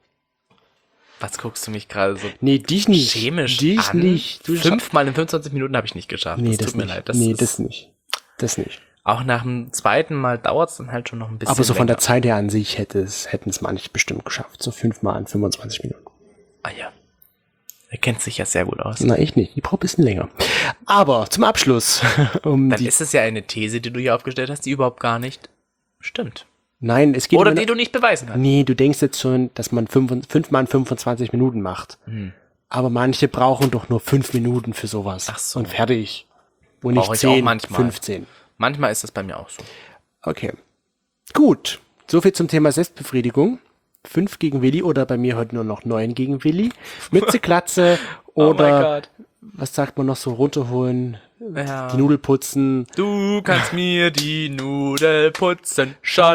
Was guckst du mich gerade so Nee, dich nicht. chemisch Dich an? nicht. Du Fünfmal in fünfundzwanzig Minuten habe ich nicht geschafft. Nee, das das, tut mir nicht. leid. Das nee, ist, das nicht. Das nicht. auch nach dem zweiten Mal dauert es dann halt schon noch ein bisschen Aber so von länger. der Zeit her an sich hätte es, hätten es manche bestimmt geschafft. So fünfmal in fünfundzwanzig Minuten. Ah ja. Er kennt sich ja sehr gut aus. Na, ich nicht. Ich brauche ein bisschen länger. Aber zum Abschluss. um Dann die, ist es ja eine These, die du hier aufgestellt hast, die überhaupt gar nicht stimmt. nein, es geht Oder um die du nicht beweisen kannst. Nee, du denkst jetzt schon, dass man fünf, fünfmal in fünfundzwanzig Minuten macht. Hm. Aber manche brauchen doch nur fünf Minuten für sowas. Ach so. Und fertig. Und Brauch nicht ich auch zehn, manchmal. fünfzehn. Manchmal ist das bei mir auch so. Okay. Gut. Soviel zum Thema Selbstbefriedigung. Fünf gegen Willi oder bei mir heute nur noch neun gegen Willi. Mütze, Glatze Oh mein oder Gott. was sagt man noch so, runterholen, Ja. die Nudel putzen. Du kannst mir die Nudel putzen.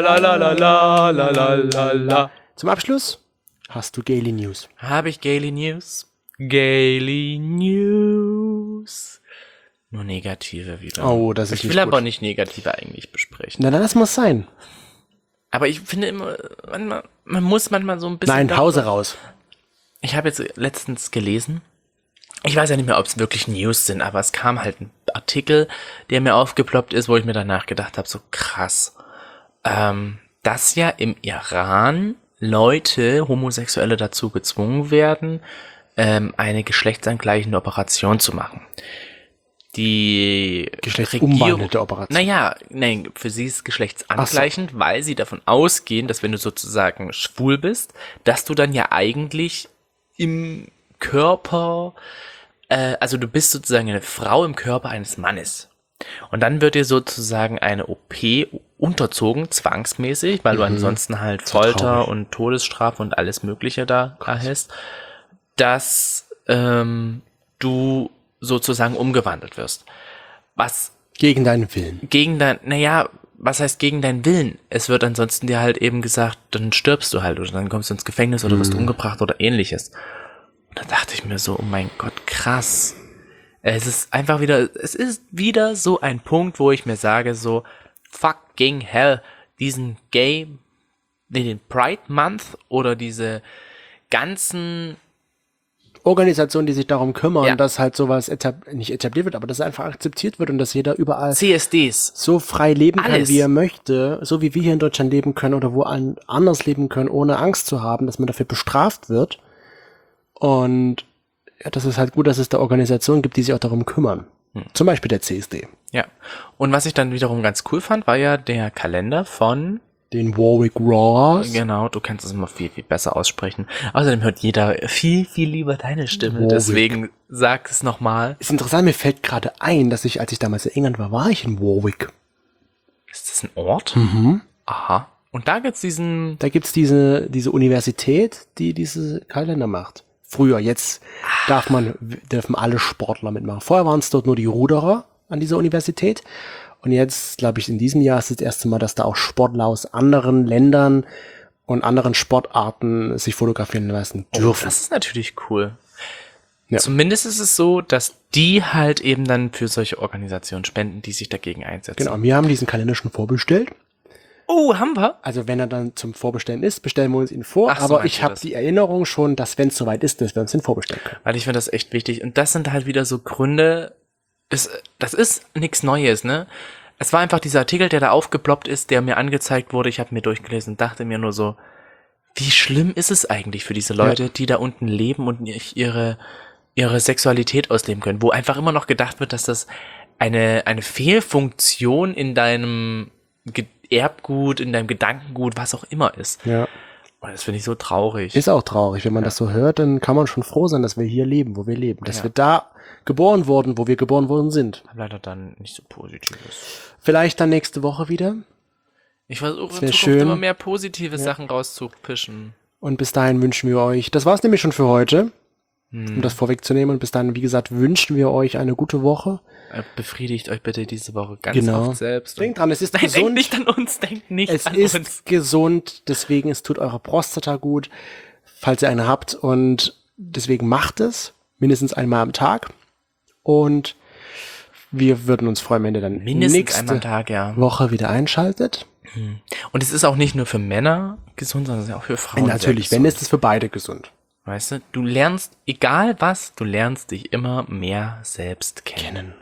Schalalalalalalalala. Zum Abschluss hast du Gaily News. Habe ich Gaily News? Gaily News. Nur negative wieder. Oh, das ist Ich nicht will aber gut. nicht negative eigentlich besprechen. Na, dann lass mal sein. Aber ich finde immer, manchmal, man muss manchmal so ein bisschen... Nein, darüber- Hause raus. Ich habe jetzt letztens gelesen, ich weiß ja nicht mehr, ob es wirklich News sind, aber es kam halt ein Artikel, der mir aufgeploppt ist, wo ich mir danach gedacht habe, so krass. Ähm, dass ja im Iran Leute, Homosexuelle dazu gezwungen werden, ähm, eine geschlechtsangleichende Operation zu machen. Die Geschlechtsumwandelte Operation. Naja, nein, für sie ist es geschlechtsangleichend, so. Weil sie davon ausgehen, dass wenn du sozusagen schwul bist, dass du dann ja eigentlich im Körper, äh, also du bist sozusagen eine Frau im Körper eines Mannes. Und dann wird dir sozusagen eine O P unterzogen, zwangsmäßig, weil mhm. du ansonsten halt Folter und Todesstrafe und alles Mögliche da erhältst, dass ähm, du sozusagen umgewandelt wirst. Was gegen deinen Willen. Gegen dein, naja, was heißt gegen deinen Willen? Es wird ansonsten dir halt eben gesagt, dann stirbst du halt oder dann kommst du ins Gefängnis oder wirst mhm. umgebracht oder ähnliches. Und da dachte ich mir so, oh mein Gott, krass. Es ist einfach wieder, es ist wieder so ein Punkt, wo ich mir sage so, fucking hell, diesen Gay, den Pride Month oder diese ganzen Organisationen, die sich darum kümmern, ja. dass halt sowas etab- nicht etabliert wird, aber dass es einfach akzeptiert wird und dass jeder überall C S Ds so frei leben alles. kann, wie er möchte, so wie wir hier in Deutschland leben können oder wo an, anders leben können, ohne Angst zu haben, dass man dafür bestraft wird. Und ja, das ist halt gut, dass es da Organisationen gibt, die sich auch darum kümmern. Hm. Zum Beispiel der C S D. Ja. Und was ich dann wiederum ganz cool fand, war ja der Kalender von den Warwick Rawers. Genau, du kannst es immer viel, viel besser aussprechen. Außerdem hört jeder viel, viel lieber deine Stimme. Warwick. Deswegen sag es nochmal. Ist interessant, mir fällt gerade ein, dass ich, als ich damals in England war, war ich in Warwick. Ist das ein Ort? Mhm. Aha. Und da gibt's diesen... Da gibt's diese, diese Universität, die diese Kalender macht. Früher, jetzt darf man, dürfen alle Sportler mitmachen. Vorher waren es dort nur die Ruderer an dieser Universität. Und jetzt, glaube ich, in diesem Jahr ist das erste Mal, dass da auch Sportler aus anderen Ländern und anderen Sportarten sich fotografieren lassen dürfen. Oh, das ist natürlich cool. Ja. Zumindest ist es so, dass die halt eben dann für solche Organisationen spenden, die sich dagegen einsetzen. Genau, wir haben diesen Kalender schon vorbestellt. Oh, haben wir? Also wenn er dann zum Vorbestellen ist, bestellen wir uns ihn vor. Ach so, aber meinst ich du habe das? die Erinnerung schon, dass wenn es soweit ist, dass wir uns den vorbestellen können. Weil ich finde das echt wichtig. Und das sind halt wieder so Gründe, das, das ist nichts Neues, ne? Es war einfach dieser Artikel, der da aufgeploppt ist, der mir angezeigt wurde. Ich habe mir durchgelesen und dachte mir nur so, wie schlimm ist es eigentlich für diese Leute, ja. die da unten leben und nicht ihre, ihre Sexualität ausleben können. Wo einfach immer noch gedacht wird, dass das eine, eine Fehlfunktion in deinem Ge- Erbgut, in deinem Gedankengut, was auch immer ist. Ja. Und das finde ich so traurig. Ist auch traurig. Wenn man ja. das so hört, dann kann man schon froh sein, dass wir hier leben, wo wir leben. Dass ja. wir da geboren wurden, wo wir geboren worden sind. Leider dann nicht so positives. Vielleicht dann nächste Woche wieder. Ich versuche in Zukunft schön. immer mehr positive ja. Sachen rauszupischen. Und bis dahin wünschen wir euch, das war's nämlich schon für heute, hm. um das vorwegzunehmen. Und bis dahin, wie gesagt, wünschen wir euch eine gute Woche. Befriedigt euch bitte diese Woche ganz genau. oft selbst. Denkt dran, es ist Nein, gesund. denkt nicht an uns, denkt nicht es an ist uns. gesund, deswegen es tut eurer Prostata gut, falls ihr eine habt. Und deswegen macht es mindestens einmal am Tag. Und wir würden uns freuen, wenn ihr dann Mindestens nächste einmal am Tag, ja. Woche wieder einschaltet. Hm. Und es ist auch nicht nur für Männer gesund, sondern es ist auch für Frauen. Natürlich, wenn ist es für beide gesund. Weißt du, du lernst, egal was, du lernst dich immer mehr selbst kennen. kennen.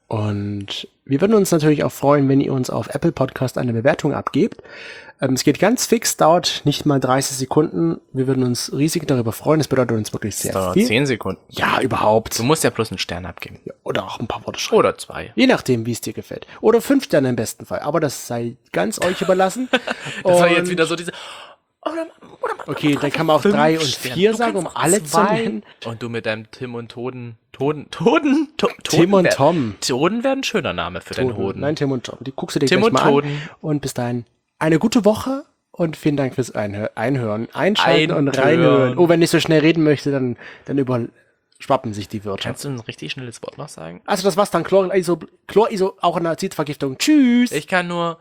Und wir würden uns natürlich auch freuen, wenn ihr uns auf Apple Podcast eine Bewertung abgebt. Ähm, es geht ganz fix, dauert nicht mal dreißig Sekunden. Wir würden uns riesig darüber freuen. Das bedeutet uns wirklich sehr Das dauert viel. zehn Sekunden. Ja, überhaupt. Du musst ja bloß einen Stern abgeben. Ja, oder auch ein paar Worte schreiben. Oder zwei. Je nachdem, wie es dir gefällt. Oder fünf Sterne im besten Fall. Aber das sei ganz euch überlassen. Das war Und- jetzt wieder so diese... Oder, oder, Okay, dann kann man auch drei und Sterne. vier Du sagen, kannst um auch alle zu zwei. nennen. Und du mit deinem Tim und Toden... Toden... Toden? To, Toden Tim und wär- Tom. Toden wäre ein schöner Name für deinen Hoden. Nein, Tim und Tom. Die guckst du dir Tim gleich und mal Toden. an. Und bis dahin eine gute Woche und vielen Dank fürs Einhö- Einhören. Einschalten und Einhören. reinhören. Oh, wenn ich so schnell reden möchte, dann, dann überschwappen sich die Wörter. Kannst du ein richtig schnelles Wort noch sagen? Also das war's dann. Chloriso, Chloriso, auch eine Azidvergiftung. Tschüss. Ich kann nur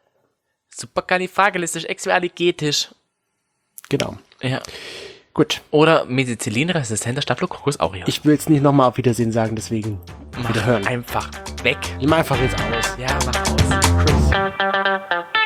superkalifragilistisch-expialigetisch. Genau. Ja. Gut. Oder Methicillin-resistenter Staphylococcus aureus. Ich will jetzt nicht nochmal auf Wiedersehen sagen, deswegen mach wieder hören. einfach weg. Ich mach einfach jetzt aus. Ja, mach aus. Tschüss.